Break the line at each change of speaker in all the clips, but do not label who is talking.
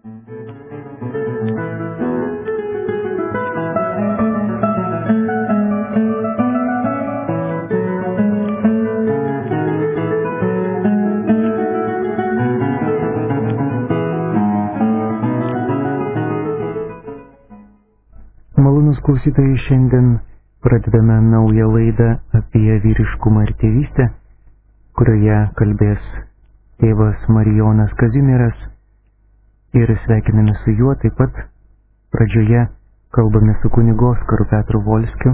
Malonūs klausytojai, šiandien pradedame naują laidą apie vyriškumą ir tėvystę, kurioje kalbės tėvas Marijonas Kazimieras ir sveikiname su juo. Taip pat pradžioje kalbame su kunigu Oskaru Petru Volskiu.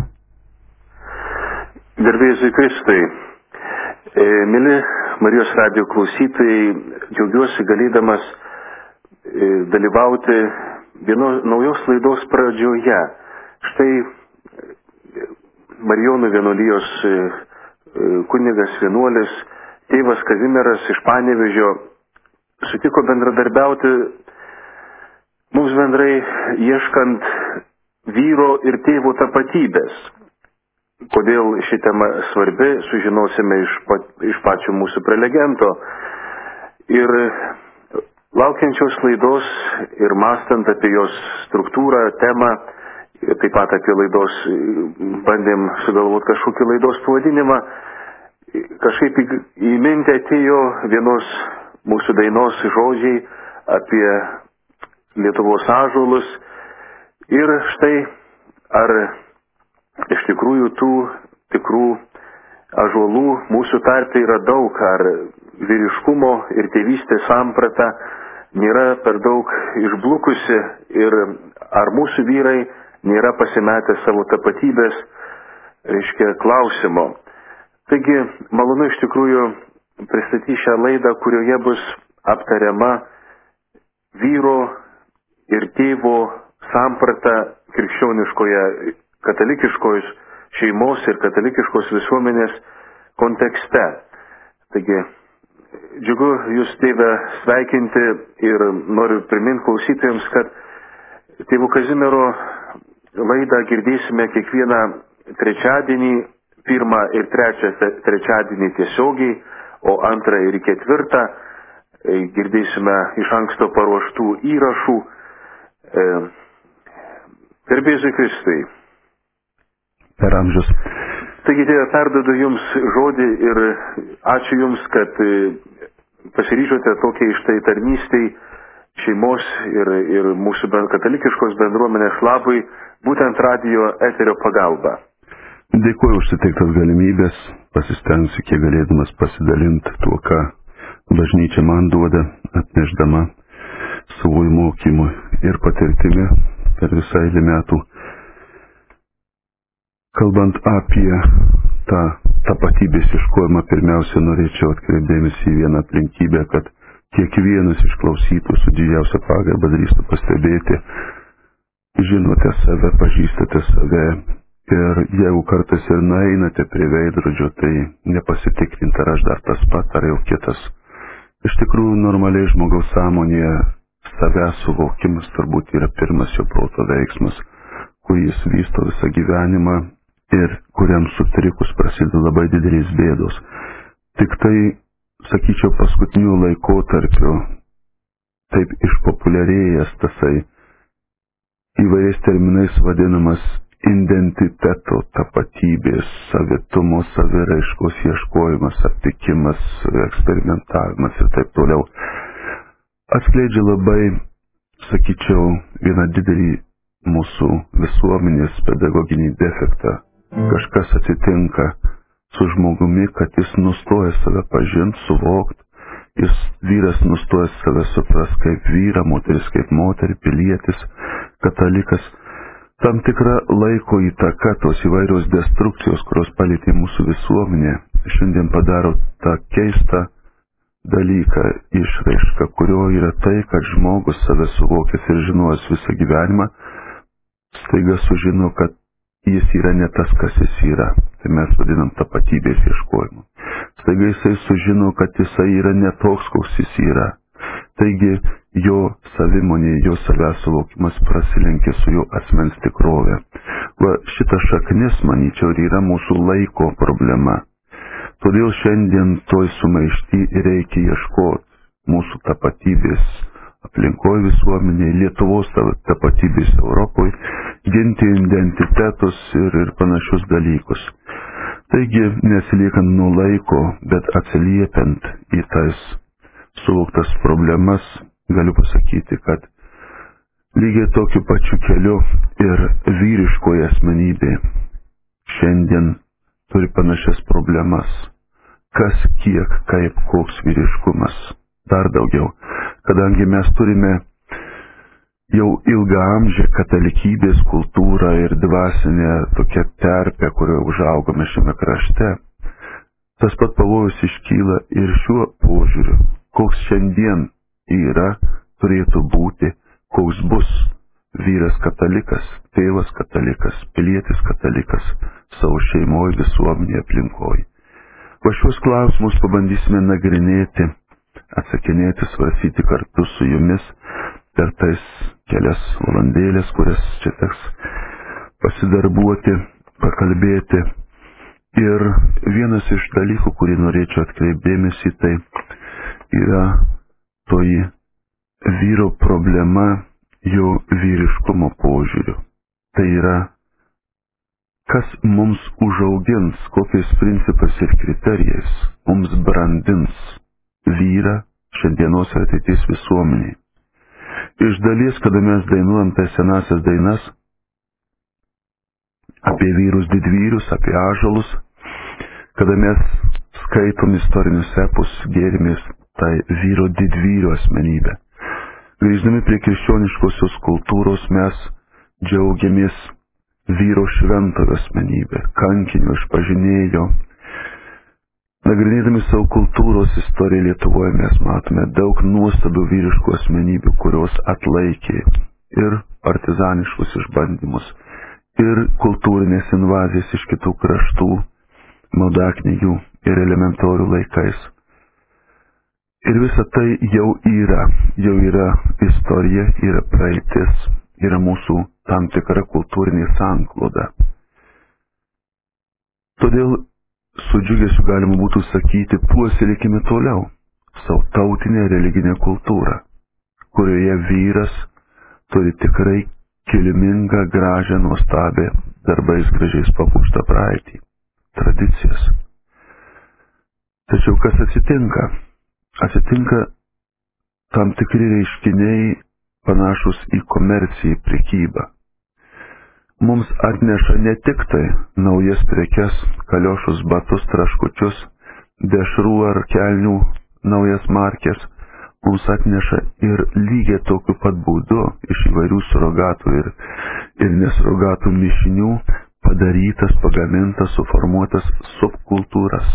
Garbėsiu Kristui. Mili Marijos radijo klausytojai, džiaugiuosi galėdamas dalyvauti naujos laidos pradžioje. Štai Marijonų vienuolijos kunigas vienuolis tėvas Kazimieras iš Panevėžio sutiko bendradarbiauti mums bendrai ieškant vyro ir tėvo tapatybės. Kodėl ši tema svarbi, sužinosime iš pačio mūsų prelegento. Ir laukiančios laidos ir mąstant apie jos struktūrą, temą, taip pat apie laidos, bandėm sugalvoti kažkokį laidos pavadinimą, kažkaip į mintį atėjo vienos mūsų dainos žodžiai apie Lietuvos ąžuolus. Ir štai, ar iš tikrųjų tų tikrų ąžuolų mūsų tarpe yra daug, ar vyriškumo ir tėvystės samprata nėra per daug išblukusi ir ar mūsų vyrai nėra pasimetę savo tapatybės, klausimo. Taigi, malonu iš tikrųjų pristatyti šią laidą, kurioje bus aptariama vyro ir tėvo samprata krikščioniškoje, katalikiškos šeimos ir katalikiškos visuomenės kontekste. Taigi, džiugu jūs, tėve, sveikinti ir noriu priminti klausytojams, kad tėvo Kazimiero laidą girdėsime kiekvieną trečiadienį, 1 ir 3 trečiadienį tiesiogiai, o 2 ir 4 girdėsime iš anksto paruoštų įrašų. Garbėsiu Kristui.
Per amžius.
Taigi, tėve, perdodu jums žodį ir ačiū jums, kad pasiryžote tokiai štai tarnystei šeimos ir mūsų katalikiškos bendruomenės labui, būtent radijo eterio pagalba.
Dėkuoju už suteiktas galimybės, pasistengsiu kiek galėdamas pasidalinti tuo, ką bažnyčia man duoda, atnešdama savo mokymų ir patirtimi per visą eilę metų. Kalbant apie tą tapatybės ieškojimą, pirmiausia, norėčiau atkreipdėmėsi į vieną aplinkybę, kad kiekvienas iš klausytų su didžiausia pagarba drįstų pastebėti, žinote save, pažįstate save ir jeigu kartais ir nueinate prie veidrodžio, tai nepasitikrinti, ar aš dar tas pat, ar jau kitas. Iš tikrųjų, normaliai žmogaus sąmonėje savęs suvokimas turbūt yra pirmas jo proto veiksmas, kurį jis vysto visą gyvenimą ir kuriam sutrikus prasideda labai didelės bėdos. Tik tai, sakyčiau, paskutiniu laikotarpiu taip išpopuliarėjęs tasai įvairiais terminais vadinamas identiteto, tapatybės, savitumo, saviraiškos ieškojimas, aptikimas, eksperimentavimas ir taip toliau, atskleidžia labai, sakyčiau, vieną didelį mūsų visuomenės pedagoginį defektą. Kažkas atsitinka su žmogumi, kad jis nustoja save pažinti, suvokti, vyras nustoja save supras kaip vyrą, moteris kaip moterį, pilietis, katalikas. Tam tikra laiko įtaka, tos įvairios destrukcijos, kurios palietė mūsų visuomenė, šiandien padaro tą keistą dalyką, išraišką, kurio yra tai, kad žmogus save suvokęs ir žinojęs visą gyvenimą, staiga sužino, kad jis yra ne tas, kas jis yra. Tai mes vadinam tapatybės ieškojimu. Staiga jisai sužino, kad jisai yra ne toks, koks jis yra. Taigi jo savimonė, jo savęs suvokimas prasilenkia su jo asmens tikrove. Va, šita šaknis, manyčiau, yra mūsų laiko problema. Todėl šiandien toj sumaišty reikia ieškoti mūsų tapatybės aplinkoje visuomenėje, Lietuvos tapatybės Europoje, ginti identitetus ir panašius dalykus. Taigi, nesiliekant nuo laiko, bet atsiliepiant į tas suvoktas problemas, galiu pasakyti, kad lygiai tokiu pačiu keliu ir vyriškoji asmenybė šiandien turi panašias problemas. Kas, kiek, kaip, koks vyriškumas. Dar daugiau, kadangi mes turime jau ilgaamžę katalikybės kultūrą ir dvasinę tokią terpę, kurioje užaugome šiame krašte, tas pat pavojus iškyla ir šiuo požiūriu, koks šiandien yra, turėtų būti, koks bus vyras katalikas, tėvas katalikas, pilietis katalikas savo šeimoje, visuomenėje, aplinkoje. Va šios klausimus pabandysime nagrinėti, atsakinėti, svarstyti kartu su jumis per tais kelias valandėlės, kurias čia teks pasidarbuoti, pakalbėti. Ir vienas iš dalykų, kurį norėčiau atkreipdėmėsi, tai yra toji vyro problema jo vyriškumo požiūriu. Tai yra, kas mums užaugins, kokiais principais ir kriterijais mums brandins vyrą šiandienos ir ateities visuomeniai. Iš dalies, kada mes dainuojam tas senasias dainas apie vyrus didvyrius, apie ąžuolus, kada mes skaitom istorinius epus, gėrimės tai vyro didvyrio asmenybę. Grįždami prie krikščioniškosios kultūros mes džiaugiamės vyro šventojo asmenybę, kankinio, išpažinėjo. Nagrinėdami savo kultūros istoriją Lietuvoje mes matome daug nuostabių vyriškų asmenybių, kurios atlaikė ir partizaniškus išbandymus, ir kultūrinės invazijas iš kitų kraštų, maldaknygių ir elementorių laikais. Ir visa tai jau yra istorija, yra praeitis, yra mūsų tam tikra kultūrinė sankloda. Todėl su džiugesiu galima būtų sakyti, puoselėkime toliau savo tautinę religinę kultūrą, kurioje vyras turi tikrai kilmingą, gražią, nuostabią, darbais gražiais papuoštą praeitį, tradicijas. Tačiau kas atsitinka? Atsitinka tam tikri reiškiniai panašus į komerciją, prekybą. Mums atneša ne tik tai naujas prekes, kaliošus, batus, traškučius, dešrų ar kelnių naujas markės, mums atneša ir lygiai tokiu pat būdu iš įvairių surogatų ir nesurogatų mišinių padarytas, pagamintas, suformuotas subkultūras.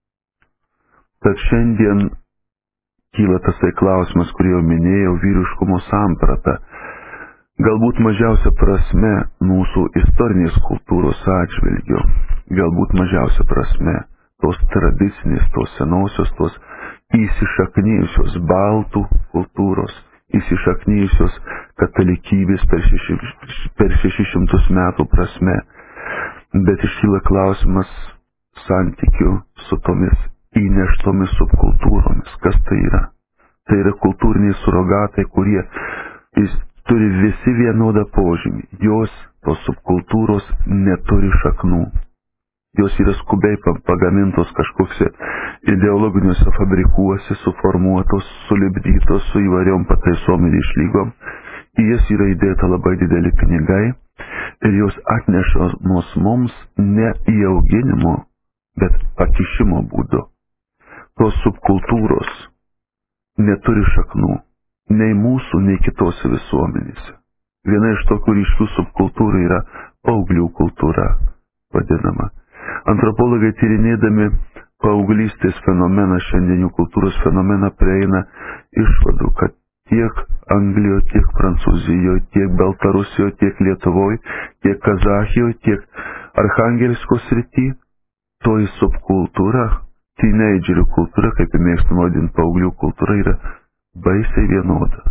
Tad šiandien kyla tasai klausimas, kurį jau minėjau, vyriškumo samprata. Galbūt mažiausia prasme mūsų istorinės kultūros atžvilgiu, galbūt mažiausia prasme tos tradicinės, tos senosios, tos įsišaknyjusios baltų kultūros, įsišaknyjusios katalikybės per 600 metų prasme. Bet iškyla klausimas santykių su tomis įneštomis subkultūromis. Kas tai yra? Tai yra kultūriniai surogatai, kurie turi visi vienodą požymį. Jos, tos subkultūros, neturi šaknų. Jos yra skubiai pagamintos kažkokiuose ideologiniuose fabrikuose, suformuotos, sulipdytos su įvairiom pataisom ir išlygom. Į jas yra įdėta labai dideli pinigai ir jos atnešamos mums ne įauginimo, bet pakišimo būdu. Tos subkultūros neturi šaknų, nei mūsų, nei kitose visuomenėse. Viena iš tokių ryškių subkultūrų yra paauglių kultūra vadinama. Antropologai tyrinėdami paauglystės fenomeną, šiandienių kultūros fenomeną, prieina išvadų, kad tiek Anglijoje, tiek Prancūzijoje, tiek Baltarusijoje, tiek Lietuvoje, tiek Kazachijoje, tiek Archangelsko srity, toji subkultūra, teenagerių kultūra, kaip mėgstama vadinti paauglių kultūra, yra baisiai vienoda.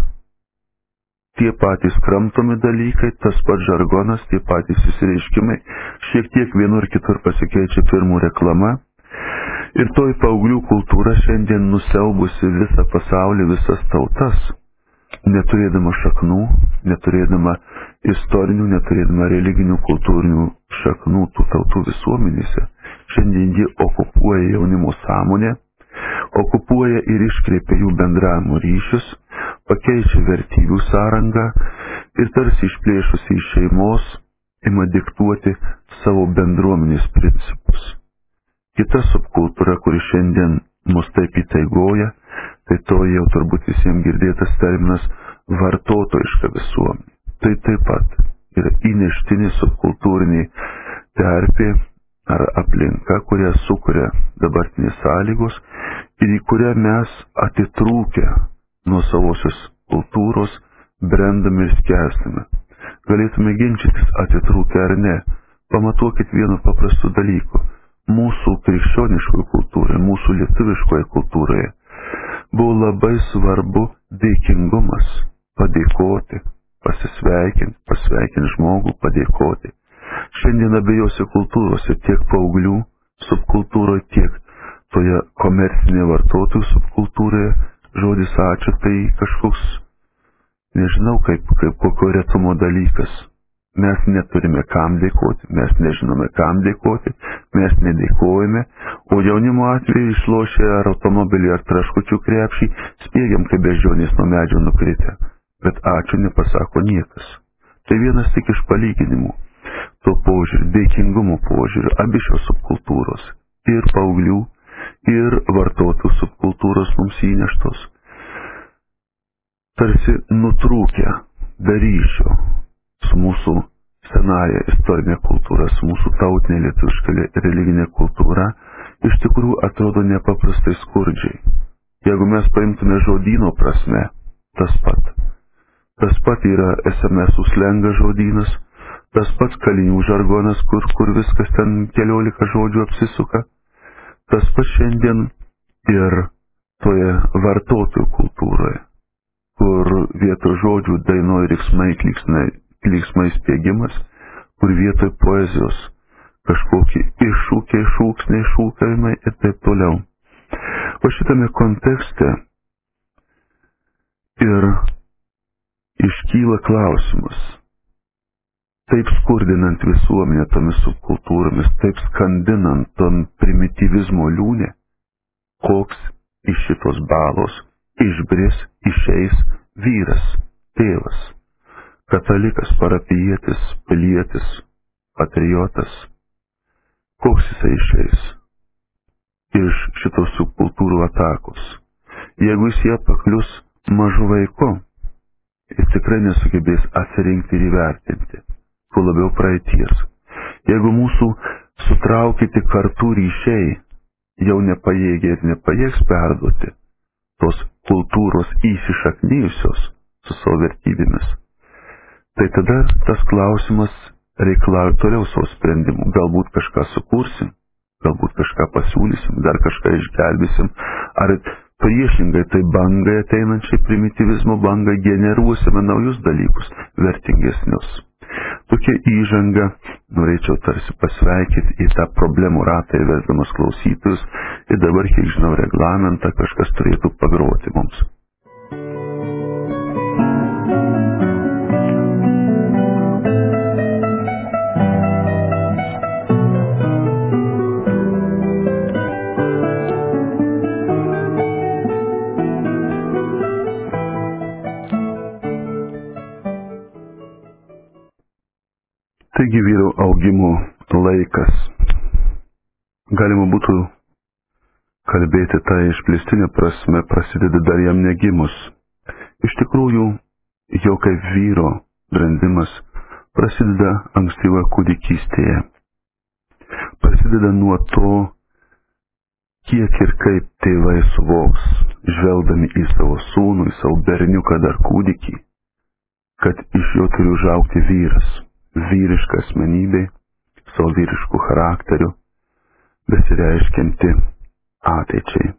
Tie patys kramtomi dalykai, tas pats žargonas, tie patys įsireiškimai, šiek tiek vienur kitur pasikeičia firmų reklama. Ir toji paauglių kultūra šiandien nusiaubusi visą pasaulį, visas tautas, neturėdama šaknų, neturėdama istorinių, neturėdama religinių, kultūrinių šaknų tų tautų visuomenėse, šiandien ji okupuoja jaunimo sąmonę, okupuoja ir iškreipia jų bendravimo ryšius, pakeičia vertybių sąrangą ir tarsi išplėšusi iš šeimos ima diktuoti savo bendruomenės principus. Kita subkultūra, kuri šiandien mus taip įtaigoja, tai to jau turbūt visiems girdėtas terminas vartotojiška visuomenė. Tai taip pat yra įneštinė subkultūrinė terpė ar aplinka, kurią sukuria dabartinės sąlygos ir į kurią mes atitrūkę nuo savosios kultūros brendame ir skęstame. Galėtume ginčytis atitrūkę ar ne. Pamatuokit vienu paprastu dalyku. Mūsų krikščioniškoje kultūroje, mūsų lietuviškoje kultūroje buvo labai svarbu dėkingumas, padėkoti, pasveikinti žmogų, padėkoti. Šiandien abiejose kultūrose, tiek paauglių subkultūroje, tiek toje komercinėje vartotojų subkultūroje, žodis ačiū tai kažkoks, nežinau, kaip kokio retumo dalykas. Mes neturime kam dėkoti, mes nežinome kam dėkoti, mes nedėkojame, o jaunimo atveju išlošę ar automobilį ar traškučių krepšį, spiegiam kaip beždžionės nuo medžio nukritę, bet ačiū nepasako niekas. Tai vienas tik iš palyginimų. To požiūrį, dėkingumo požiūrį, abi šios subkultūros, ir paauglių, ir vartotojų subkultūros mums įneštos, tarsi nutrūkę daryšio su mūsų senąja istorinė kultūra, su mūsų tautinė lietuviška religinė kultūra, iš tikrųjų atrodo nepaprastai skurdžiai. Jeigu mes paimtume žodyno prasme, tas pat yra SMS slenga žodynas, tas pats kalinių žargonas, kur viskas ten 14 žodžių apsisuka, tas pats šiandien ir toje vartotojų kultūroje, kur vietoj žodžių dainuoja klyksmai spiegimas, kur vietoj poezijos kažkokie iššūkiai, šūksniai, šūkavimai ir taip toliau. O šitame kontekste ir iškyla klausimas, taip skurdinant visuomenę tomis subkultūromis, taip skandinant tom primityvizmo liūnę, koks iš šitos balos išeis vyras, tėvas, katalikas, parapijietis, pilietis, patriotas, koks jisai išeis iš šitos subkultūrų atakos. Jeigu jis ją paklius mažu vaiku, jis tikrai nesugebės atsirinkti ir įvertinti, tuo labiau praeities. Jeigu mūsų sutraukyti kartų ryšiai jau nepajėgia ir nepajėgs perduoti tos kultūros įsišaknyjusios su savo vertybėmis, tai tada tas klausimas reikalauja toliau savo sprendimų. Galbūt kažką sukursim, galbūt kažką pasiūlysim, dar kažką išgelbėsim, ar priešingai tai bangai ateinančiai primityvizmo bangai generuosime naujus dalykus, vertingesnius. Tokia įžanga norėčiau tarsi pasveikinti į tą problemų ratą įvesdamas klausytojus ir dabar, kiek žinau, reglamentą kažkas turėtų pagroti mums. Taigi vyrų augimo laikas. Galima būtų kalbėti tą išplėstinę prasme, prasideda dar jam negimus. Iš tikrųjų, jau kaip vyro brendimas prasideda ankstyva kūdikystėje. Prasideda nuo to, kiek ir kaip tėvai suvoks, žvelgdami į savo sūnų, į savo berniuką dar kūdikį, kad iš jo turi užaugti vyras. Vyriška asmenybė, savo vyriškų charakterių, besireiškianti ateičiai.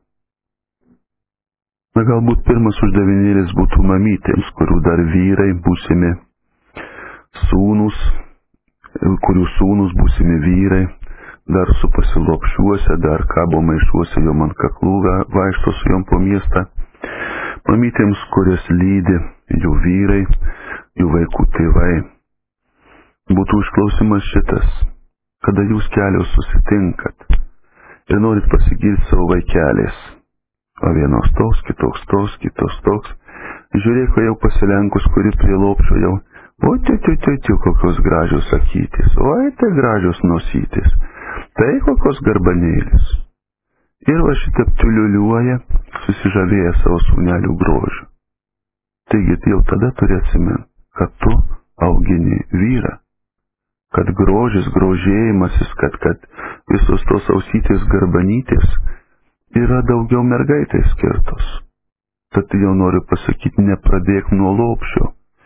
Na, galbūt pirmas uždavinėlis būtų mamytėms, kurių dar vyrai būsimi sūnus, kurių sūnus būsimi vyrai, dar su pasilopšiuose, dar kabo maišuose jom ant kaklų vaikšto su jom po miestą. mamytėms, kurias lydi jų vyrai, jų vaikų tėvai. Būtų išklausimas šitas, kada jūs kelios susitinkat ir norit pasigirti savo vaikeliais, o vienos toks, kitos toks, žiūrėk, jau pasilenkus, kuri prie lopšio jau, kokios gražios akytis, oi, tai gražios nosytis, tai kokios garbanėlis. Ir va šitą ptiuliuliuoja, susižavėję savo sūnelių grožiu. Taigi jau tada turi atsimint, kad tu augini vyrą, kad grožis, grožėjimasis, kad visos tos ausytės garbanytės yra daugiau mergaitai skirtos. Tad jau noriu pasakyti, nepradėk nuo lopšio.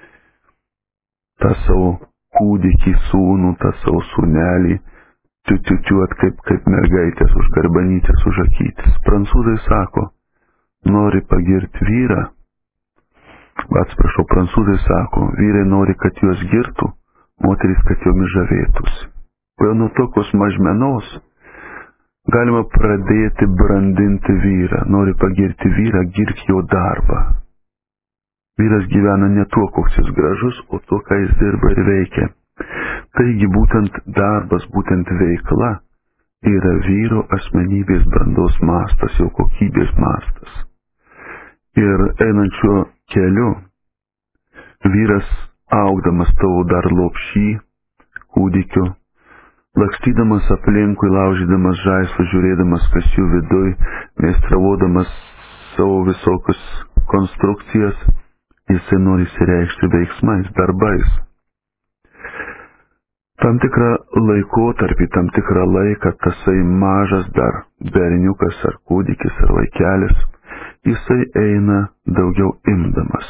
Ta savo kūdikį sūnų, ta savo sūnelį, tiutiutiuot kaip mergaitės už garbanytės, už akytis. Prancūzai sako, nori pagirti vyrą, prancūzai sako, vyrai nori, kad juos girtų, moteris, kad jomis žavėtųsi. O jau nuo tokios mažmenos galima pradėti brandinti vyrą. Nori pagirti vyrą, girk jo darbą. Vyras gyvena ne tuo, koks jis gražus, o tuo, ką jis dirba ir veikia. Taigi būtent darbas, būtent veikla yra vyro asmenybės brandos mastas, jo kokybės mastas. Ir einančiuo keliu vyras augdamas tavo dar lopšį, kūdikiu, lakstydamas aplinkui, laužydamas žaislus, žiūrėdamas, kas jų viduj, meistravodamas savo visokius konstrukcijas, jisai nori įsireikšti veiksmais, darbais. Tam tikrą laikotarpį, tam tikrą laiką, tasai mažas dar berniukas ar kūdikis ar vaikelis, jisai eina daugiau imdamas.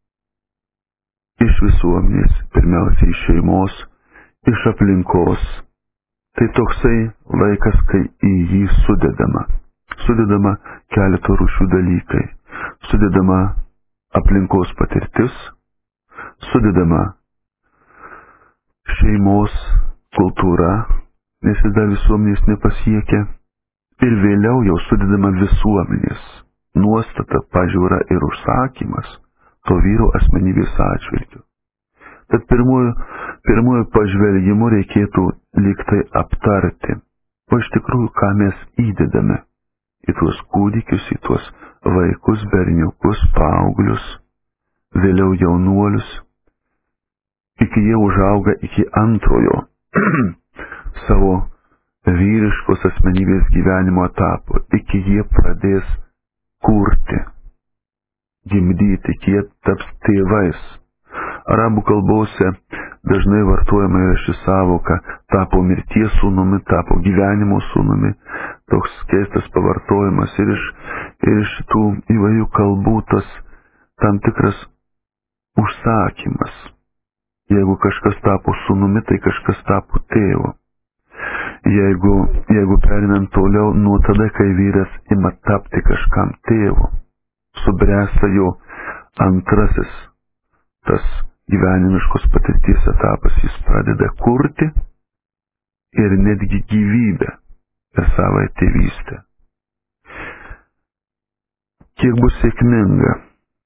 Iš visuomenės, pirmiausia iš šeimos, iš aplinkos. Tai toksai laikas, kai į jį sudedama keleto rūšių dalykai. Sudedama aplinkos patirtis, sudedama šeimos kultūra, nes jis dar visuomenės nepasiekia, ir vėliau jau sudedama visuomenės nuostata, pažiūra ir užsakymas to vyro asmenybės atžvilgiu. Tad pirmuoju pažvelgimu reikėtų liktai aptarti, o iš tikrųjų, ką mes įdedame į tuos kūdikius, į tuos vaikus, berniukus, paauglius, vėliau jaunuolius, iki jie užauga iki antrojo savo vyriškos asmenybės gyvenimo etapo, iki jie pradės kurti, gimdyti, iki jie taps tėvais. Arabų kalbose dažnai vartojama yra ši savoka, tapo mirties sūnumi, tapo gyvenimo sūnumi, toks keistas pavartojimas ir iš tų įvairių kalbų tas tam tikras užsakymas. Jeigu kažkas tapo sūnumi, tai kažkas tapo tėvu. Jeigu perinant toliau, nuo tada, kai vyras ima tapti kažkam tėvu, subręsta jo antrasis tas gyvenimiškos patirties etapas, jis pradeda kurti ir netgi gyvybę per savo tėvystę. Kiek bus sėkminga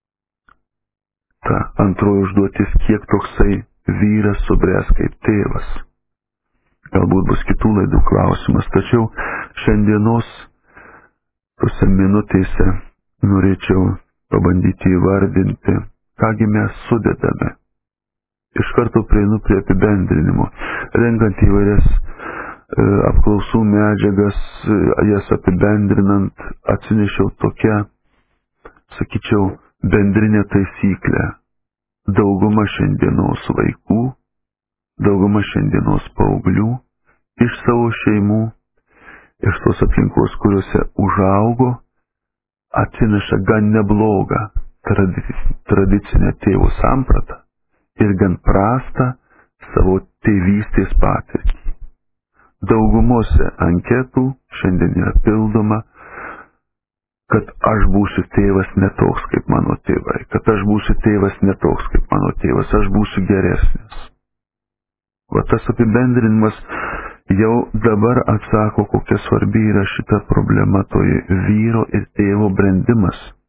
ta antroji užduotis, kiek toksai vyras subręs kaip tėvas. Galbūt bus kitų laidų klausimas, tačiau šiandienos tose minutėse norėčiau pabandyti įvardinti, kągi mes sudedame. Iš karto prieinu prie apibendrinimo. Renkant įvairias apklausų medžiagas, jas apibendrinant, atsinešiau tokią, sakyčiau, bendrinę taisyklę. Dauguma šiandienos vaikų, dauguma šiandienos paauglių iš savo šeimų, iš tos aplinkos, kuriuose užaugo, atsineša gan neblogą tradicinę tėvų sampratą ir gan prastą savo tėvystės patirtį. Daugumose anketų šiandien yra pildoma, kad aš būsiu tėvas ne toks kaip mano tėvai, kad aš būsiu tėvas ne toks kaip mano tėvas, aš būsiu geresnis. Va tas apibendrinimas jau dabar atsako, kokia svarbi yra šita problema, toji vyro ir tėvo brendimas.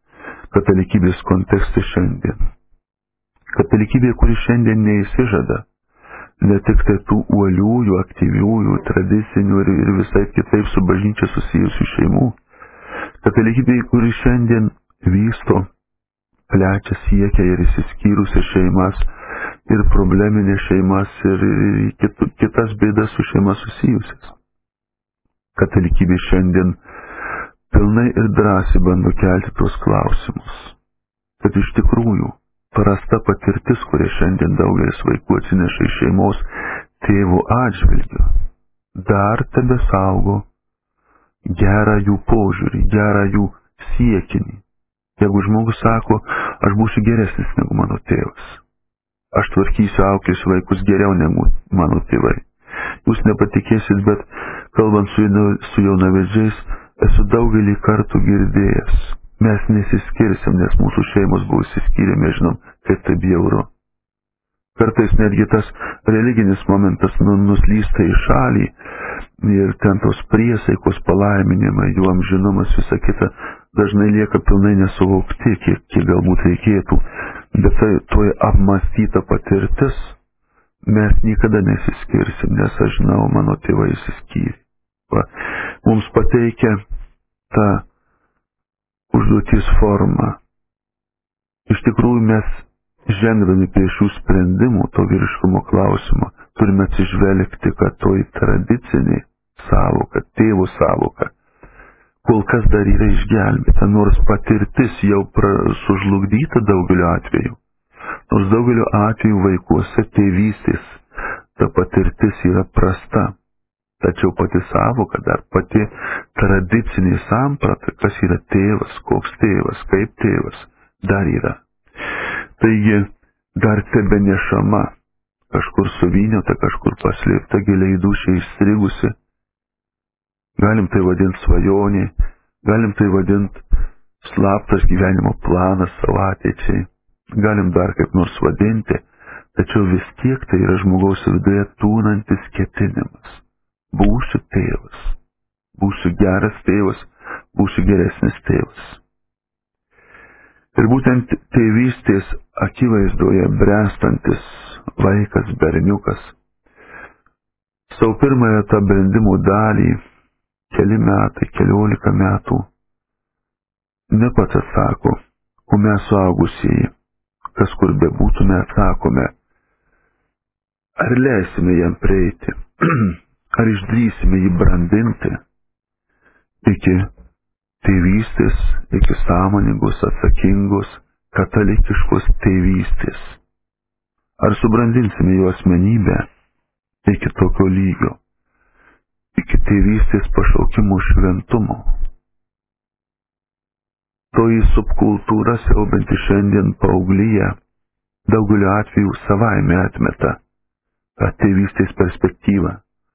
katalikybės kontekste šiandien. Katalikybė, kuri šiandien neįsižada ne tik tai tų uoliųjų, aktyviųjų, tradicinių ir visai kitaip su bažnyčia susijusių šeimų. Katalikybė, kuri šiandien vysto, plečia, siekia ir išsiskyrusias šeimas, ir probleminės šeimas, ir kitas bėdas su šeima susijusias. Katalikybė šiandien pilnai ir drąsiai bando kelti tuos klausimus, kad iš tikrųjų prasta patirtis, kuria šiandien daugelis vaikų atsineša iš šeimos tėvų atžvilgiu, dar tebesaugo gerą jų požiūrį, gerą jų siekinį. Jeigu žmogus sako, aš būsiu geresnis negu mano tėvas, aš tvarkysiu, auklėsiu vaikus geriau negu mano tėvai. Jūs nepatikėsit, bet kalbant su jaunavedžiais, esu daugelį kartų girdėjęs. Mes nesiskirsim, nes mūsų šeimos buvo išsiskyrę, mes žinom, kaip tai bjauru. Kartais netgi tas religinis momentas nuslysta į šalį ir ten tos priesaikos palaiminimai, jų amžinumas, visa kita, dažnai lieka pilnai nesuvokti, kiek galbūt reikėtų. Bet tai toje apmąstyta patirtis, mes niekada nesiskirsim, nes aš žinau, mano tėvai išsiskyrė. Mums pateikia tą užduoties formą. Iš tikrųjų mes, žengdami prie šių sprendimų, to vyriškumo klausimo, turime atsižvelgti, kad toji tradicinė sąvoka, tėvo sąvoka, kol kas dar yra išgelbėta, nors patirtis jau sužlugdyta daugeliu atveju. Nors daugeliu atveju vaikuose tėvystės ta patirtis yra prasta. Tačiau pati sąvoka, dar pati tradicinė samprata, kas yra tėvas, koks tėvas, kaip tėvas, dar yra. Taigi, dar tebenešama, kažkur suvyniota, kažkur paslėpta, giliai dūšiai įstrigusi. Galim tai vadinti svajonė, galim tai vadinti slaptas gyvenimo planas savo ateičiai, galim dar kaip nors vadinti, tačiau vis tiek tai yra žmogaus viduje tūnantis ketinimas. Būsiu tėvas, būsiu geras tėvas, būsiu geresnis tėvas. Ir būtent tėvystės akivaizdoje bręstantis vaikas, berniukas, savo pirmąją tą brendimo dalį, keli metai, 14 metų, ne pats atsako, o mes suaugusieji, kas kur bebūtume, atsakome, ar leisime jam prieiti, ar išdrįsime jį brandinti iki tėvystės, iki sąmoningos, atsakingos, katalikiškos tėvystės. Ar subrandinsime jo asmenybę iki tokio lygio, iki tėvystės pašaukimo šventumo. Toji subkultūra siaubianti šiandien paaugyje daugeliu atveju savaime atmeta tą tėvystės perspektyvą,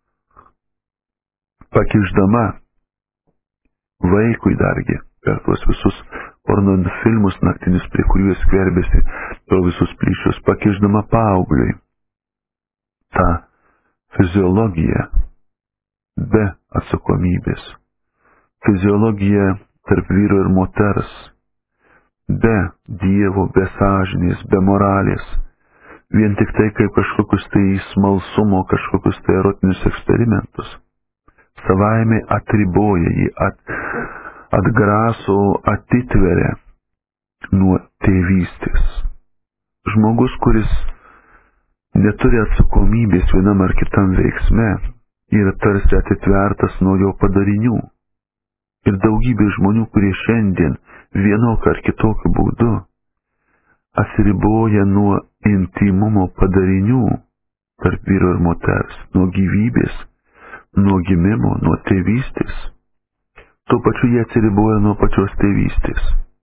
pakišdama vaikui dargi per tuos visus porno filmus naktinius, prie kurių jis skverbėsi, pro visus plyšius, pakišdama paaugliui tą fiziologiją be atsakomybės, fiziologiją tarp vyro ir moters, be Dievo, be sąžinės, be moralės, vien tik tai kaip kažkokius tai smalsumo, kažkokius tai erotinius eksperimentus. Savaime atriboja jį, atgraso, atitveria nuo tėvystės. Žmogus, kuris neturi atsakomybės vienam ar kitam veiksme, yra tarsi atitvertas nuo jo padarinių. Ir daugybė žmonių, kurie šiandien vienokiu ar kitokiu būdu atsiriboja nuo intimumo padarinių tarp vyro ir moters, nuo gyvybės, nuo gimimo, nuo tėvystės, tuo pačiu jie atsiriboja nuo pačios tėvystės.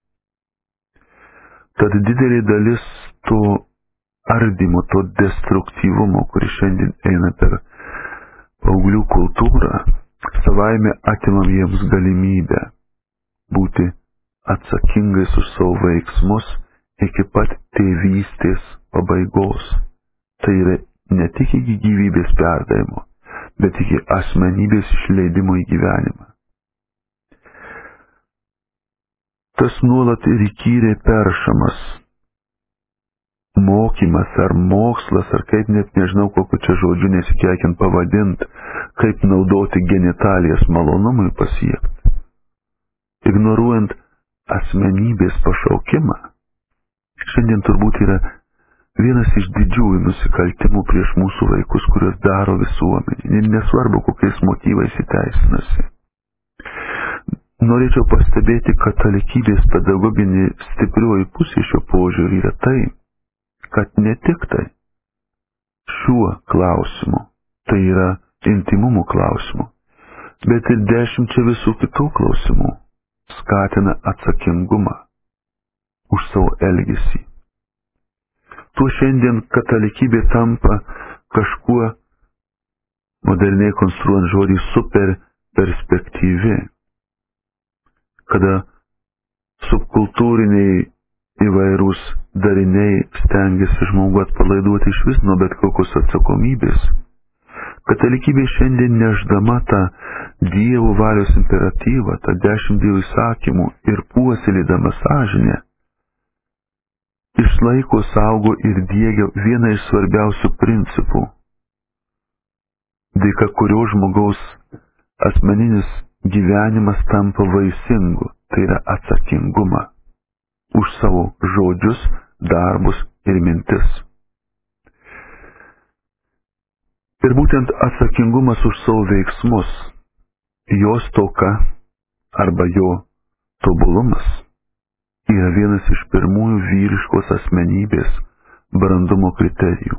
Tad didelė dalis to ardymo, to destruktyvumo, kuris šiandien eina per paauglių kultūrą, savaime atimam jiems galimybę būti atsakingais už savo veiksmus iki pat tėvystės pabaigos. Tai yra ne tik iki gyvybės perdavimo, bet iki asmenybės išleidimo į gyvenimą. tas nuolat ir įkyriai peršamas mokymas ar mokslas, ar kaip net nežinau, kokiu čia žodžiu nesikeikiant pavadint, kaip naudoti genitalijas malonumui pasiekti, ignoruojant asmenybės pašaukimą, šiandien turbūt yra vienas iš didžiųjų nusikaltimų prieš mūsų vaikus, kuriuos daro visuomenė, nesvarbu kokiais motyvais įteisinasi. Norėčiau pastebėti, kad katalikybės pedagoginė stiprioji pusė šio požiūrį yra tai, kad ne tik tai šiuo klausimu, tai yra intimumo klausimu, bet ir 10 visų kitų klausimų skatina atsakingumą už savo elgesį. Tuo šiandien katalikybė tampa kažkuo, moderniai konstruojant žodį, super perspektyvi, kada subkultūriniai įvairūs dariniai stengiasi žmogų atpalaiduoti iš vis nuo bet kokios atsakomybės. Katalikybė šiandien neždama tą Dievo valios imperatyvą, tą 10 Dievo įsakymų ir puoselėdama sąžinę, išlaiko, saugo ir diegia vieną iš svarbiausių principų, dėka kurio žmogaus asmeninis gyvenimas tampa vaisingu, tai yra atsakingumą už savo žodžius, darbus ir mintis. Ir būtent atsakingumas už savo veiksmus, jo stoka arba jo tobulumas yra vienas iš pirmųjų vyriškos asmenybės brandumo kriterijų.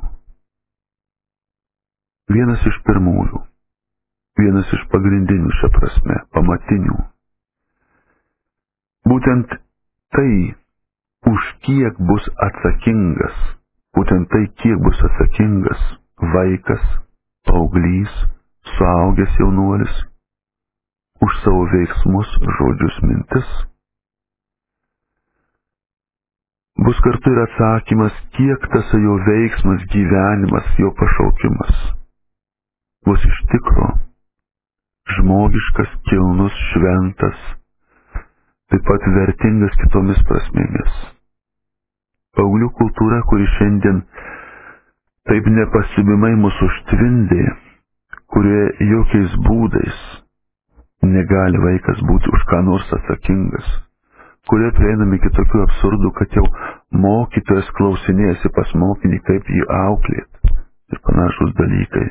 Vienas iš pirmųjų, vienas iš pagrindinių šia prasme, pamatinių. Būtent tai, už kiek bus atsakingas, būtent tai, kiek bus atsakingas vaikas, paauglys, suaugęs jaunuolis, už savo veiksmus, žodžius, mintis, bus kartu ir atsakymas, kiek tas jo veiksmas, gyvenimas, jo pašaukimas bus iš tikro žmogiškas, kilnus, šventas, taip pat vertingas kitomis prasmėmis. Paauglių kultūra, kuri šiandien taip nepastebimai mus užtvindė, kurioje jokiais būdais negali vaikas būti už ką nors atsakingas, kurie prieinami iki tokių absurdų, kad jau mokytojas klausinėjasi pas mokinį, kaip jį auklėt ir panašus dalykai.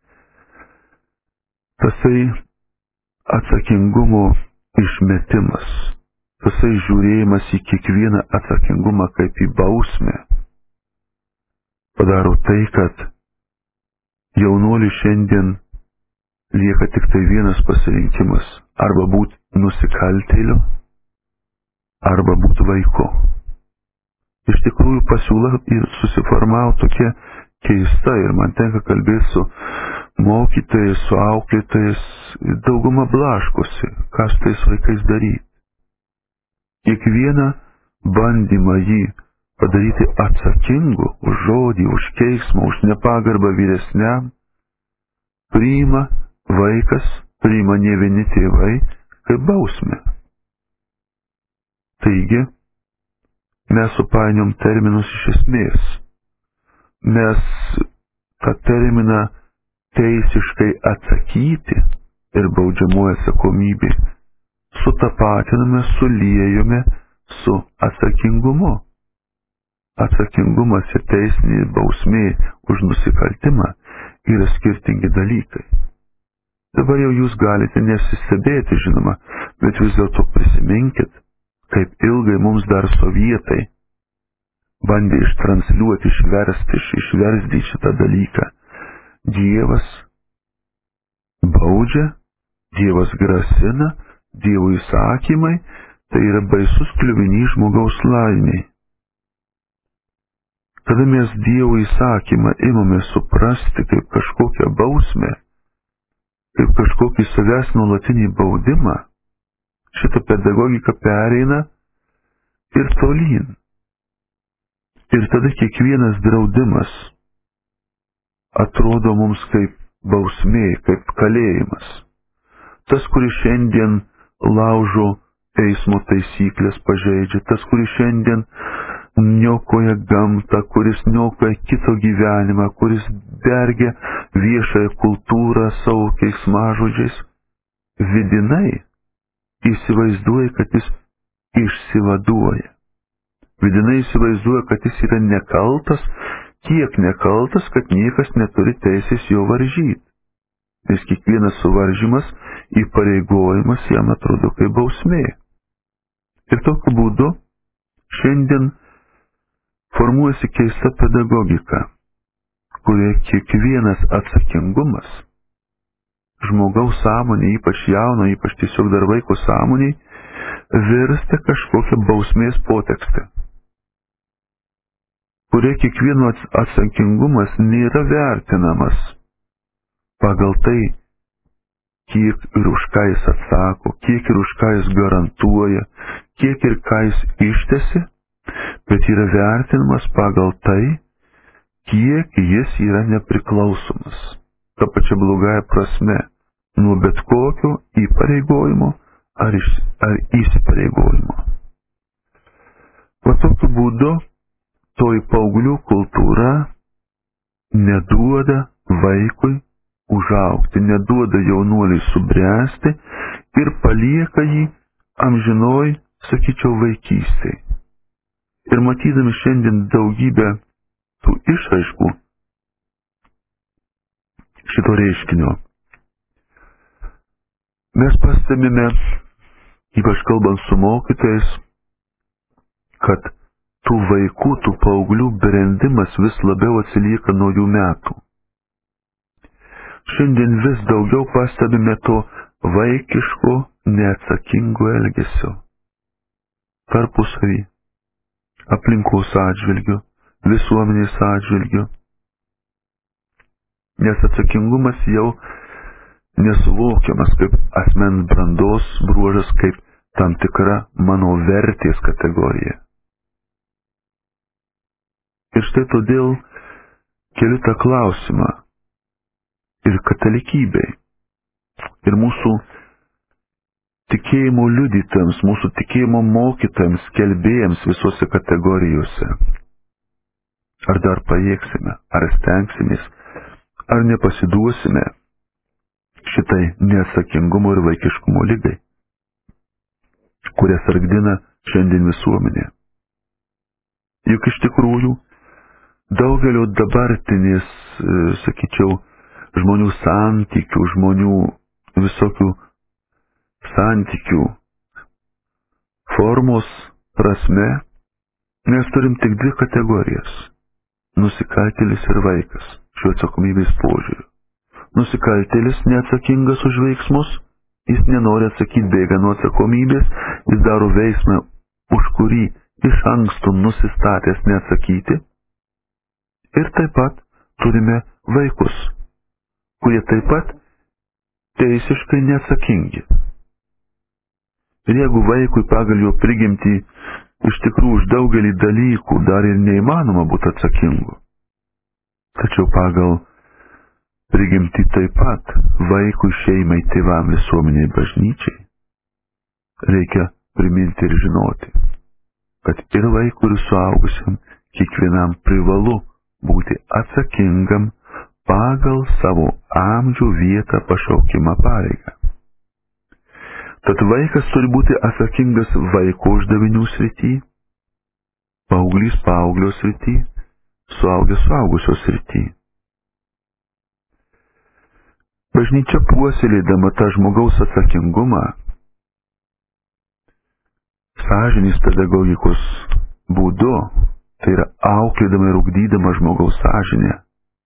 Tasai atsakingumo išmetimas, tasai žiūrėjimas į kiekvieną atsakingumą kaip į bausmę, padaro tai, kad jaunuoliui šiandien lieka tik tai vienas pasirinkimas, arba būti nusikaltėliu, arba būti vaiku. Iš tikrųjų pasiūla ir susiformavo tokia keista ir man tenka kalbėti su mokytojais, su auklėtojais, dauguma blaškosi, ką su tais vaikais daryti. Kiekvieną bandymą jį padaryti atsakingu už žodį, už keiksmą, už nepagarbą vyresniam, priima vaikas, priima ne vieni tėvai kaip bausmę. Taigi, mes supainiom terminus iš esmės. Mes tą terminą teisiškai atsakyti ir baudžiamoji atsakomybė sutapatiname, suliejome su atsakingumu. Atsakingumas ir teisinė bausmė už nusikaltimą yra skirtingi dalykai. Dabar jau jūs galite nesistebėti, žinoma, bet vis dėlto prisiminkit, kaip ilgai mums dar sovietai bandė ištransliuoti, išversdyti šitą dalyką. Dievas baudžia, Dievas grasina, Dievo įsakymai, tai yra baisus kliuvinys žmogaus laimiai. Kada mes Dievo įsakymą imame suprasti kaip kažkokią bausmę, kaip kažkokį savęs nuolatinį baudimą, šita pedagogika pereina ir tolyn. Ir tada kiekvienas draudimas atrodo mums kaip bausmė, kaip kalėjimas. Tas, kuris šiandien laužo eismo taisyklės pažeidžia, tas, kuris šiandien niokoja gamtą, kuris niokoja kito gyvenimą, kuris dergia viešąją kultūrą savo keiksmažodžiais, vidinai įsivaizduoja, kad jis išsivaduoja. Vidinai įsivaizduoja, kad jis yra nekaltas, tiek nekaltas, kad niekas neturi teisės jo varžyti. Nes kiekvienas suvaržymas, įpareigojimas jam atrodo kaip bausmė. Ir tokiu būdu šiandien formuojasi keista pedagogika, kurioje kiekvienas atsakingumas žmogaus sąmonė, ypač jauno, ypač tiesiog dar vaiko sąmonė, virsta kažkokią bausmės potekstę, kurioje kiekvieno atsakingumas nėra vertinamas pagal tai, kiek ir už ką jis atsako, kiek ir už ką jis garantuoja, kiek ir ką jis ištesi, bet yra vertinamas pagal tai, kiek jis yra nepriklausomas, ta pačia blogąja prasme, nuo bet kokio įpareigojimo ar įsipareigojimo. O tokiu būdu toji paauglių kultūra neduoda vaikui užaugti, neduoda jaunuoliui subręsti ir palieka jį amžinoj, sakyčiau, vaikystėj. Ir matydami šiandien daugybę tų išraiškų šito reiškinio, mes pastebime, ypač kalbant su mokytojais, kad tų vaikų, tų paauglių brendimas vis labiau atsilieka nuo jų metų. Šiandien vis daugiau pastebime to vaikiško, neatsakingo elgesio tarpusavy, aplinkos atžvilgiu, visuomenės atžvilgiu. Nes atsakingumas jau nesuvokiamas kaip asmens brandos bruožas, kaip tam tikra mano vertės kategorija. Ir štai todėl keliu tą klausimą ir katalikybei, ir mūsų tikėjimo liudytojams, mūsų tikėjimo mokytojams, skelbėjams visose kategorijose. Ar dar pajėgsime, ar stengsimės, ar nepasiduosime šitai neatsakingumo ir vaikiškumo ligai, kurią sargdina šiandien visuomenė. Juk iš tikrųjų daugelio dabartinės, sakyčiau, žmonių santykių, žmonių visokių santykių formos prasme mes turim tik dvi kategorijas – nusikaltėlis ir vaikas šiuo atsakomybės požiūriu. Nusikaltėlis neatsakingas už veiksmus, jis nenori atsakyti, bėga nuo atsakomybės, jis daro veiksmą, už kurį iš anksto nusistatęs neatsakyti. Ir taip pat turime vaikus, kurie taip pat teisiškai neatsakingi. Ir jeigu vaikui pagal jo prigimtį iš tikrųjų už daugelį dalykų dar ir neįmanoma būti atsakingu, tačiau pagal prigimtį taip pat vaikui, šeimai, tėvam, visuomeniai, bažnyčiai reikia priminti ir žinoti, kad ir vaikui, ir suaugusiam kiekvienam privalu būti atsakingam pagal savo amžių, vietą, pašaukimą, pareigą. Tad vaikas turi būti atsakingas vaiko uždavinių srity, paauglys paauglio srity, suaugęs suaugusio srity. Bažnyčia puoselėdama tą žmogaus atsakingumą, sąžinės pedagogikos būdu, tai yra auklėdama ir ugdydama žmogaus sąžinę,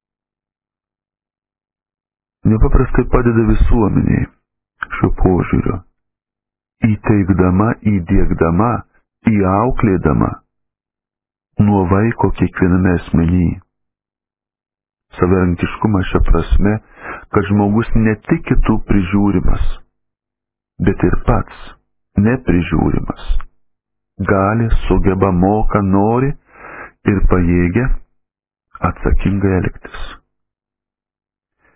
nepaprastai padeda visuomeniai šiuo požiūriu, įteikdama, įdiegdama, įauklėdama nuo vaiko kiekviename asmenyje. Savarankiškumą šią prasme, kad žmogus ne tik kitų prižiūrimas, bet ir pats neprižiūrimas. Gali, sugeba, moka, nori ir pajėgia atsakingai elgtis.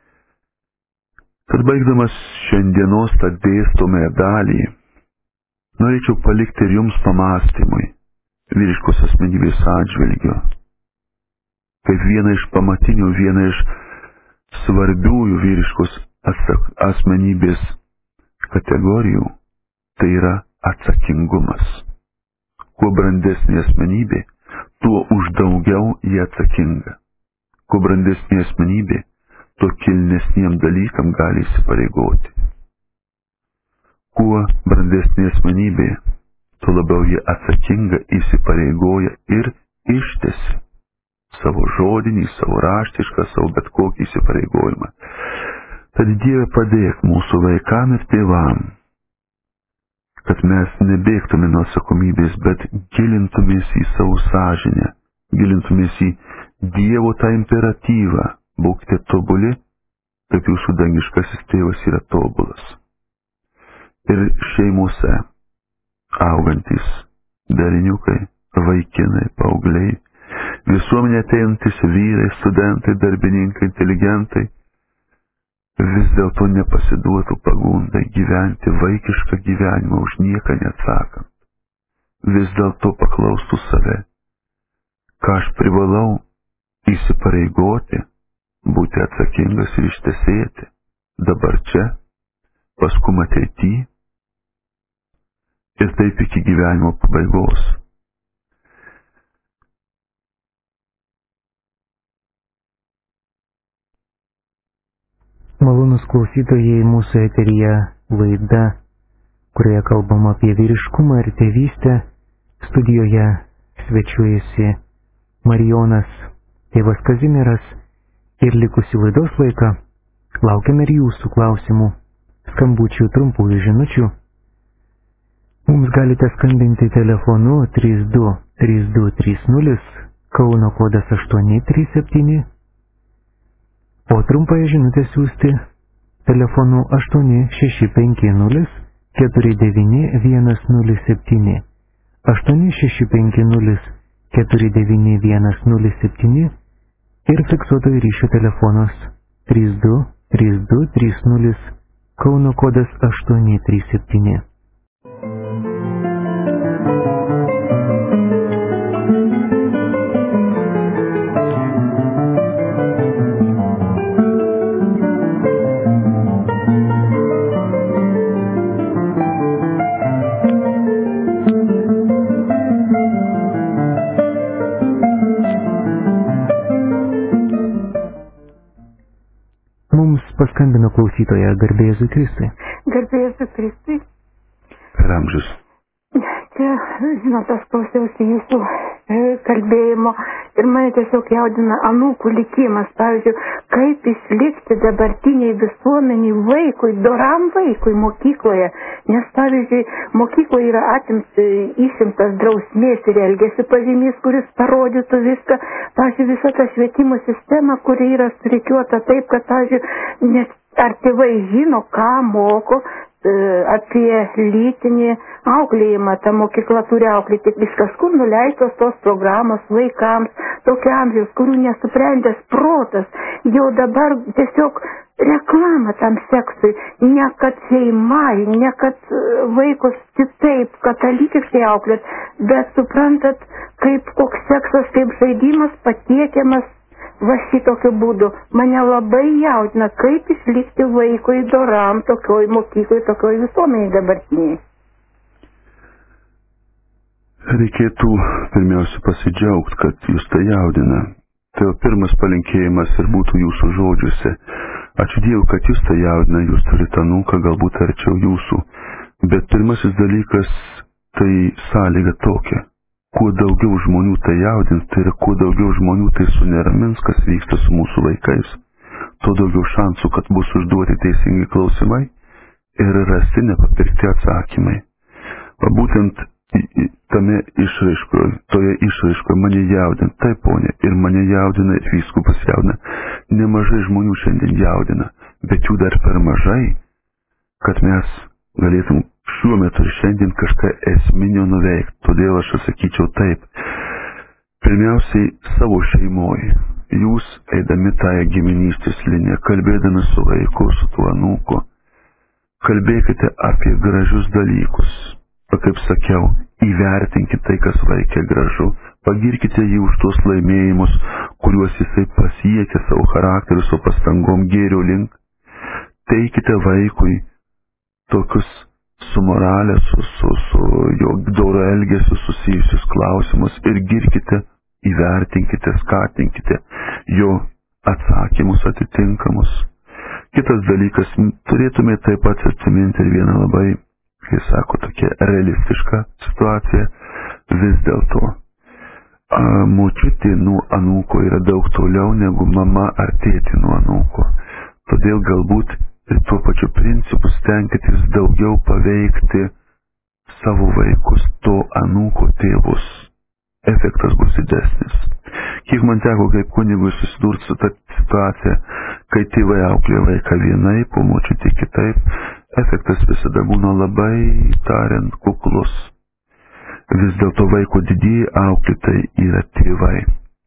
Tad baigdamas šiandienos tą dėstomąją dalį, norėčiau palikti ir jums pamąstymui vyriškos asmenybės atžvilgiu. Kaip viena iš pamatinių, viena iš svarbiųjų vyriškos asmenybės kategorijų, tai yra atsakingumas. Kuo brandesnė asmenybė, tuo už daugiau jie atsakinga. Kuo brandesnė asmenybė, tuo kilnesniem dalykam gali įsipareigoti. Kuo brandesnė asmenybė, tuo labiau jie atsakinga, įsipareigoja ir ištesi savo žodinį, savo raštišką, savo bet kokį įsipareigojimą. Tad Dieve padėk mūsų vaikam ir tėvam, kad mes nebėgtume nuo atsakomybės, bet gilintumės į savo sąžinę, gilintumės į Dievo tą imperatyvą, būkite tobuli, kaip jūsų dangiškasis tėvas yra tobulas. Ir šeimose augantis dariniukai, vaikinai, paaugliai, visuomenė ateinantis vyrai, studentai, darbininkai, inteligentai, vis dėlto nepasiduotų pagundai gyventi vaikišką gyvenimą už nieką neatsakant. Vis dėlto paklaustų save, ką aš privalau įsipareigoti, būti atsakingas ir ištesėti dabar čia, paskum ateityje ir taip iki gyvenimo pabaigos.
Malonus klausytojai, mūsų eteryje laida, kurioje kalbama apie vyriškumą ir tėvystę. Studijoje svečiuojasi Marijonas, tėvas Kazimieras, ir likusį laidos laiką laukiame ir jūsų klausimų, skambučių, trumpųjų žinučių. Mums galite skambinti telefonu 32 3230, Kauno kodas 837, o trumpąją žinutę siųsti telefonu 8650 49107, 8650 49107 ir fiksuotojo ryšio telefonas 32 3230, Kauno kodas 837. Paskambino klausytoja, garbė Jėzui Kristui.
Garbė Jėzui Kristui.
Per amžius.
Čia, žinot, aš klausiausi jūsų kalbėjimo ir mane tiesiog jaudina anūkų likimas. Pavyzdžiui, kaip išlikti dabartiniai visuomeniai vaikui, doram vaikui mokykloje. Nes, pavyzdžiui, mokykloje yra išimtas drausmės ir elgesio pažymys, kuris parodytų viską. Pavyzdžiui, visa ta švietimo sistema, kuri yra surikiuota taip, kad, pavyzdžiui, net ar tėvai žino, ką moko, apie lytinį auklėjimą, ta mokykla turi auklėti, iš kažkur nuleistos tos programos vaikams, tokio amžiaus, kurių nesuprendęs protas, jau dabar tiesiog reklama tam seksui, ne kad šeimai, ne kad vaikus kitaip katalikiškai auklėt, bet suprantat, kaip koks seksas, kaip žaidimas patiekiamas va šitokiu būdu. Mane labai jaudina, kaip išlikti vaikui doram tokioj mokyklai, tokioj visuomeniai dabartiniai.
Reikėtų pirmiausia pasidžiaugti, kad jūs tai jaudina. Tai pirmas palinkėjimas ir būtų jūsų žodžiuose. Ačiū Dievui, kad jūs tai jaudina, jūs turite anūką, galbūt arčiau jūsų. Bet pirmasis dalykas tai sąlyga tokia. Kuo daugiau žmonių tai jaudins, tai yra kuo daugiau žmonių tai suneramins, kas vyksta su mūsų vaikais, tuo daugiau šansų, kad bus užduoti teisingi klausimai ir rasti nepapirkti atsakymai. O būtent toje išraiškoje mane jaudina, taip ponė, ir mane jaudina, ir vyskupas jaudina. Nemažai žmonių šiandien jaudina, bet jų dar per mažai, kad mes galėtum šiuo metu ir šiandien kažką esminio nuveikti. Todėl aš sakyčiau taip. Pirmiausiai savo šeimoje. Jūs, eidami tąją giminystės liniją, kalbėdami su vaiku, su tuo anūku, kalbėkite apie gražius dalykus. kaip sakiau, įvertinkite tai, kas vaikė gražu, pagirkite jį už tuos laimėjimus, kuriuos jisai pasiekė savo charakteriu, su pastangom gėrio link. Teikite vaikui tokius su moralė, su jo doru elgesiu susijusius klausimus ir girkite, įvertinkite, skatinkite jo atsakymus atitinkamus. Kitas dalykas, turėtume taip pat atsiminti ir vieną labai, kai sako, tokia realistiška situacija. Vis dėlto močiutė nuo anūko yra daug toliau negu mama ar tėtė nuo anūko. Todėl galbūt ir tuo pačiu principu stenkitės daugiau paveikti savo vaikus, to anūko tėvus. Efektas bus didesnis. Kiek man teko kaip kunigui susidurti su ta situacija, kai tėvai auklė vaiką vienaip, o močiutė kitaip, efektas visada būna labai, tariant, kuklus. Vis dėlto vaiko didieji auklėtai yra tėvai.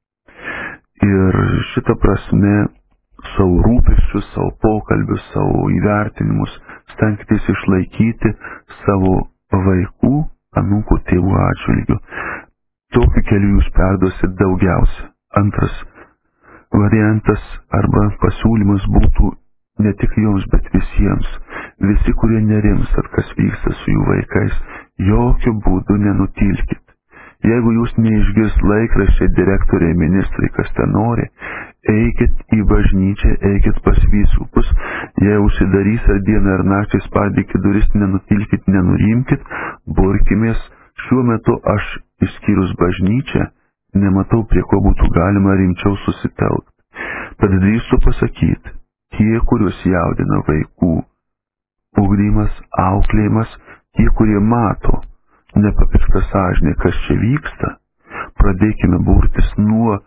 Ir šitą prasme savo rūpesčius, savo pokalbius, savo įvertinimus stenkitės išlaikyti savo vaikų, anūkų, tėvų atžvilgių. Tokiu keliu jūs perduosit daugiausia. Antras variantas arba pasiūlymas būtų ne tik jums, bet visiems. Visi, kurie nerimstat, kas vyksta su jų vaikais, jokių būdų nenutilkit. Jeigu jūs neišgirs laikraščiai, direktoriai, ministrai, kas ten nori, eikit į bažnyčią, eikit pas vyskupus, jei užsidarys ar dieną ar naktį, spardykit duris, nenutilkit, nenurimkit, burkimės. Šiuo metu aš, išskyrus bažnyčią, nematau, prie ko būtų galima rimčiau susitelkti. Tad drįstu pasakyti, tie, kuriuos jaudina vaikų ugdymas, auklėjimas, tie, kurie mato nepapirktą sąžinę, kas čia vyksta, pradėkime burtis nuo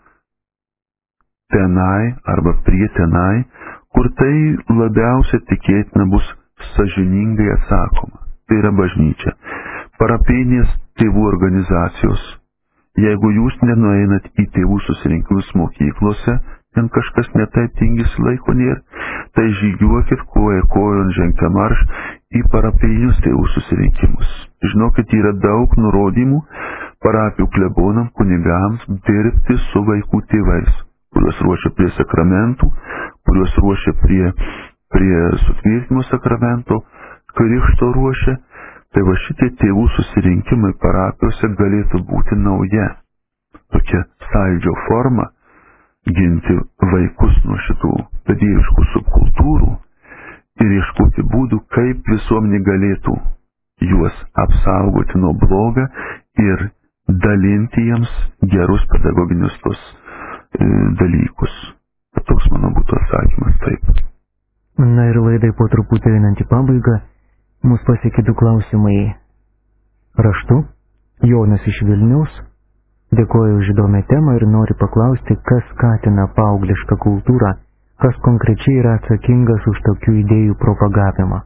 tenai arba prie tenai, kur tai labiausiai tikėtina bus sąžiningai atsakoma. Tai yra bažnyčia. Parapinės tėvų organizacijos. Jeigu jūs nenueinat į tėvų susirinkimus mokyklose, ten kažkas netaip tingisi laiko nėra, tai žygiuokit koja kojon žengia marš į parapinius tėvų susirinkimus. Žinokit, yra daug nurodymų parapijų klebonam, kunigams dirbti su vaikų tėvais, kuriuos ruošia prie sakramentų, kuriuos ruošia prie sutvirtinimo sakramento, krikšto ruošia. Tai va šitie tėvų susirinkimai parapijose galėtų būti nauja tokia sąjūdžio forma ginti vaikus nuo šitų bedieviškų subkultūrų ir ieškoti būdų, kaip visuomenė galėtų juos apsaugoti nuo blogą ir dalinti jiems gerus pedagoginius tos dalykus. Toks mano būtų atsakymas, taip.
Na ir laidai po truputį einant į pabaigą, mus pasiekė du klausimai raštu. Jonas iš Vilniaus dėkoja už įdomią temą ir nori paklausti, kas skatina paauglišką kultūrą, kas konkrečiai yra atsakingas už tokių idėjų propagavimą.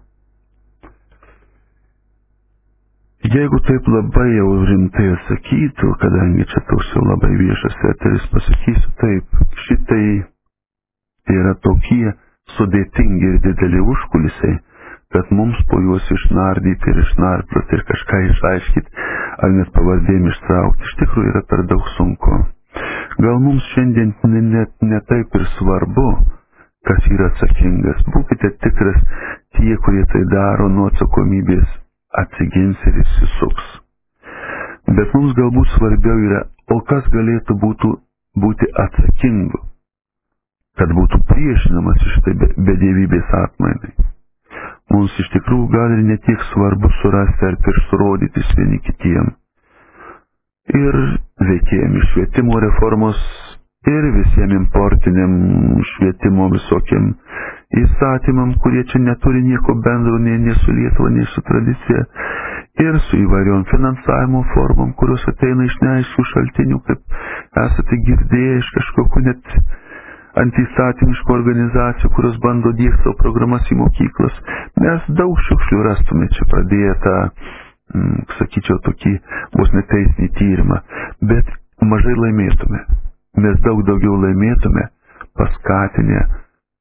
Jeigu taip labai jau rimtai sakytų, kadangi čia toks jau labai viešas eteris, pasakysiu taip, šitai yra tokie sudėtingi ir dideli užkulisiai, kad mums po juos išnardyti ir išnarplioti ir kažką išaiškyti, ar net pavardėm ištraukti, iš tikrųjų yra per daug sunku. Gal mums šiandien net ne taip ir svarbu, kas yra atsakingas. Būkite tikras, tie, kurie tai daro, nuo atsakomybės atsigins ir išsisuks. Bet mums galbūt svarbiau yra, o kas galėtų būti atsakingu, kad būtų priešinamas šitai bedievybės atmainai. Mums iš tikrųjų gal ir netiek svarbu surasti ar pirštų rodytis vieni kitiem. Ir veikėjami švietimo reformos ir visiem importiniam švietimo visokiam įstatymam, kurie čia neturi nieko bendro nei su Lietuva, nei su tradicija, ir su įvairiom finansavimo formom, kurios ateina iš neaiškių šaltinių, kaip esate girdėję iš kažkokių net antistatiniškų organizacijų, kurios bando diegti savo programas į mokyklas. Mes daug šiukšlių rastume čia pradėję tą, sakyčiau, tokį vos neteisinį tyrimą, bet mažai laimėtume. Mes daug daugiau laimėtume paskatinę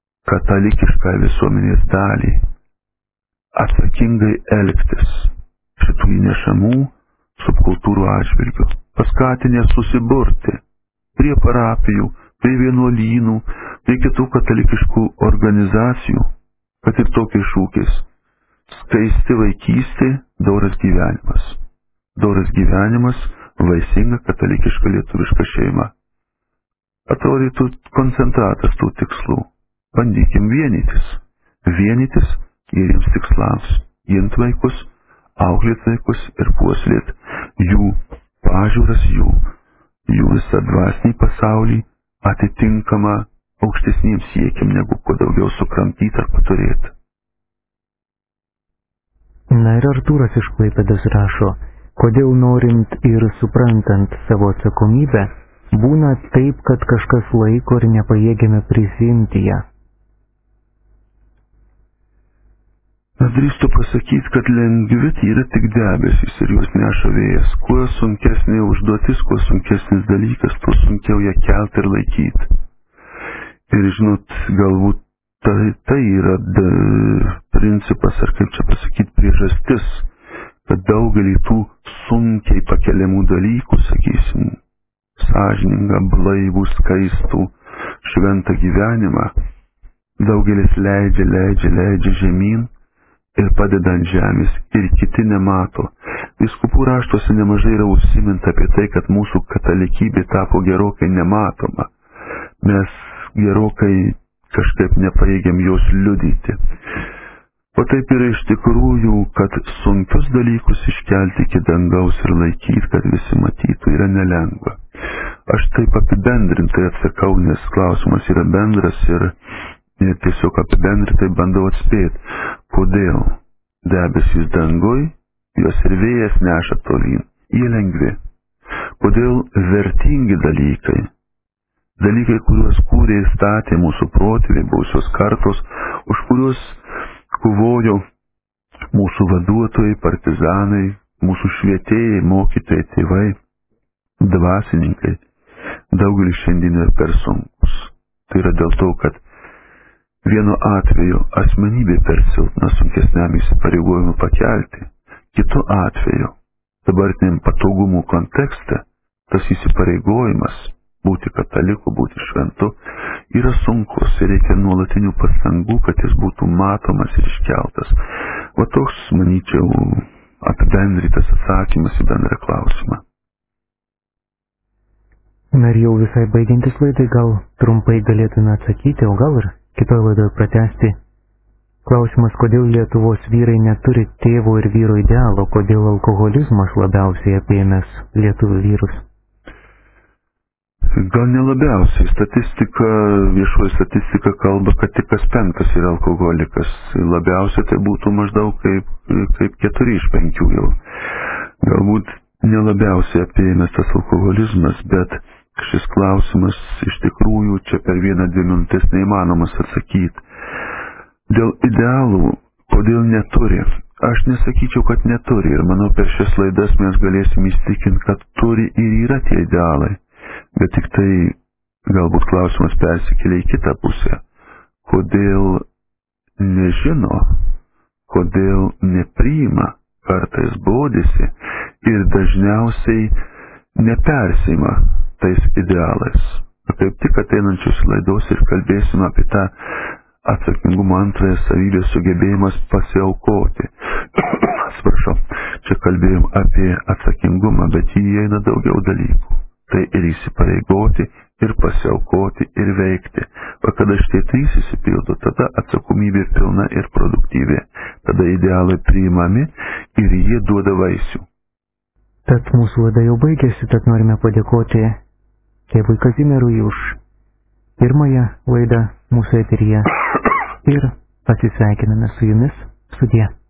katalikišką visuomenės dalį atsakingai elgtis šitų įnešamų subkultūrų atžvilgių, paskatinę susiburti prie parapijų, prie vienuolynų, prie kitų katalikiškų organizacijų, kad ir tokiais šūkiais: skaisti vaikystė, doras gyvenimas. Doras gyvenimas, vaisinga katalikiška lietuviška šeima. Atrodytų koncentratas tų tikslų. Bandykim vienytis geriems tikslams, gint vaikus, auklėt vaikus ir puoselėt jų pažiūras, jų visą dvasinį pasaulį atitinkamą aukštesniems siekiam, negu kuo daugiau sukramtyti ar paturėti.
Na ir Artūras iš Klaipėdos rašo: kodėl norint ir suprantant savo atsakomybę, būna taip, kad kažkas laiko ir nepajėgiame prisiimti ją.
Drįstu pasakyti, kad lengvi yra tik debesys ir juos neša vėjas. Kuo sunkesnė užduotis, kuo sunkesnis dalykas, tuo sunkiau ją kelti ir laikyti. Ir žinot, galbūt tai yra principas, ar kaip čia pasakyti, priežastis, kad daugelį tų sunkiai pakeliamų dalykų, sakysim, sąžiningą, blaivų, skaistų, šventą gyvenimą, daugelis leidžia žemyn ir padeda ant žemės, ir kiti nemato. Vyskupų raštuose nemažai yra užsiminta apie tai, kad mūsų katalikybė tapo gerokai nematoma. Mes gerokai kažkaip nepajėgiam jos liudyti. O taip yra iš tikrųjų, kad sunkius dalykus iškelti iki dangaus ir laikyti, kad visi matytų, yra nelengva. Aš taip apibendrintai atsakau, nes klausimas yra bendras ir tiesiog apibendrintai bandau atspėti, kodėl debesys dangui, juos ir vėjas neša tolyn, jie lengvi. Kodėl vertingi dalykai, kuriuos kūrė ir statė mūsų protėviai, buvusios kartos, už kuriuos kovojo mūsų vaduotojai, partizanai, mūsų švietėjai, mokytojai, tėvai, dvasininkai, daugelis šiandien yra per sunkus. Tai yra dėl to, kad vienu atveju asmenybė per silpna sunkesniam įsipareigojimui pakelti, kitu atveju dabartiniam patogumų kontekste tas įsipareigojimas būti kataliku, būti šventu yra sunkus ir reikia nuolatinių pastangų, kad jis būtų matomas ir iškeltas. O toks, manyčiau, apibendrytas atsakymas į bendrą klausimą.
Na ir jau visai baigiantis laidai, gal trumpai galėtume atsakyti, o gal ir kitoje laidoje pratęsti. Klausimas, kodėl Lietuvos vyrai neturi tėvo ir vyro idealo, kodėl alkoholizmas labiausiai apėmęs lietuvių vyrus?
Gal nelabiausiai. Viešoji statistika kalba, kad tik kas 5 yra alkoholikas. Labiausiai tai būtų maždaug kaip 4 iš 5 jau. Galbūt nelabiausiai apėmęs tas alkoholizmas, bet šis klausimas iš tikrųjų čia per 1-2 minutės neįmanomas atsakyti. Dėl idealų, kodėl neturi? Aš nesakyčiau, kad neturi, ir manau per šias laidas mes galėsim įsitikinti, kad turi ir yra tie idealai. Bet tik tai galbūt klausimas persikelia į kitą pusę. Kodėl nežino, kodėl nepriima, kartais bodisi ir dažniausiai nepersima tais idealais. Kaip tik ateinančius laidos ir kalbėsime apie tą atsakingumo antrąją savybę sugebėjimas pasiaukoti. Atsiprašau, čia kalbėjom apie atsakingumą, bet jį įeina daugiau dalykų. Tai ir įsipareigoti, ir pasiaukoti, ir veikti. O kada šitie 3 įsipildo, tada atsakomybė pilna ir produktyvi. Tada idealai priimami ir jie duoda vaisių.
Tad mūsų laida jau baigėsi, tad norime padėkoti tėvui Kazimierui už pirmąją laidą mūsų eteryje ir atsisveikiname su jumis. Sudie.